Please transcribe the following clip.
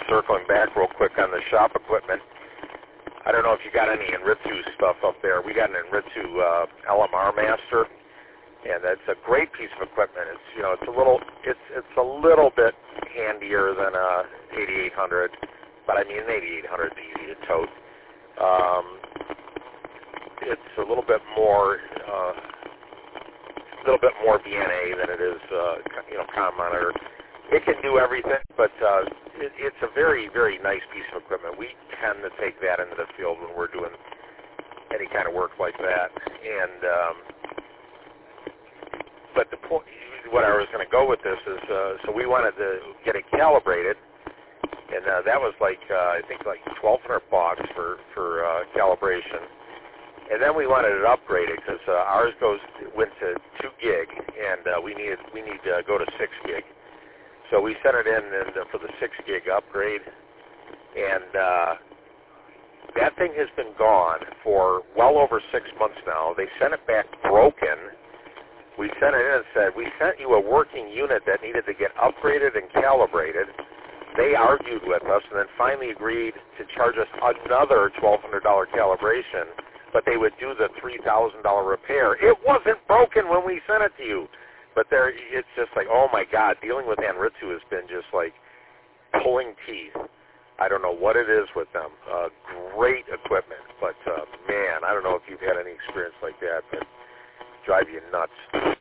circling back real quick on the shop equipment. I don't know if you got any Enritsu stuff up there. We got an Enritsu LMR Master, and that's a great piece of equipment. It's it's a little bit handier than a 8800, but I mean an 8800 is easy to tote. It's a little bit more VNA than it is comm monitor. It can do everything, but it's a very, very nice piece of equipment. We tend to take that into the field when we're doing any kind of work like that. And but the point, what I was going to go with this is, so we wanted to get it calibrated, and that was I think $1,200 for calibration. And then we wanted it upgraded because ours went to 2 gig, and we need to go to 6 gig. So we sent it in for the 6 gig upgrade, and that thing has been gone for well over 6 months now. They sent it back broken. We sent it in and said, we sent you a working unit that needed to get upgraded and calibrated. They argued with us and then finally agreed to charge us another $1,200 calibration, but they would do the $3,000 repair. It wasn't broken when we sent it to you. But it's just like, oh my God, dealing with Enritsu has been just like pulling teeth. I don't know what it is with them. Great equipment, but man, I don't know if you've had any experience like that, but drive you nuts.